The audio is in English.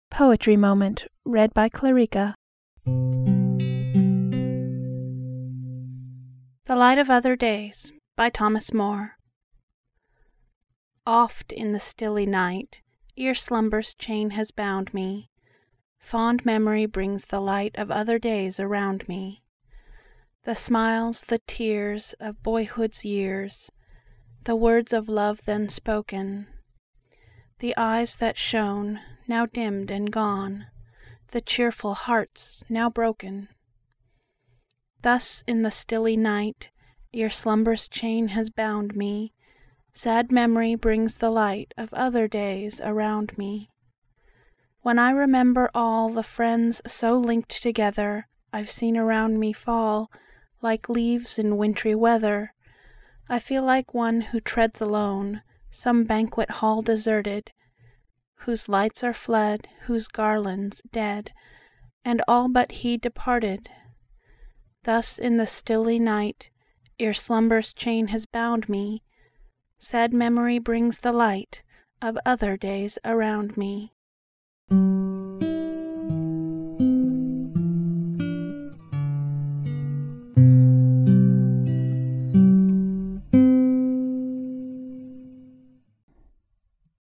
Poetry Moment, read by Clarica. The Light of Other Days, by Thomas Moore. Oft in the stilly night, ere slumber's chain has bound me, fond memory brings the light of other days around me. The smiles, the tears of boyhood's years, the words of love then spoken, the eyes that shone, now dimmed and gone, the cheerful hearts now broken. Thus in the stilly night, ere slumber's chain has bound me, sad memory brings the light of other days around me. When I remember all the friends so linked together I've seen around me fall, like leaves in wintry weather, I feel like one who treads alone some banquet hall deserted, whose lights are fled, whose garlands dead, and all but he departed. Thus in the stilly night, ere slumber's chain has bound me, sad memory brings the light of other days around me.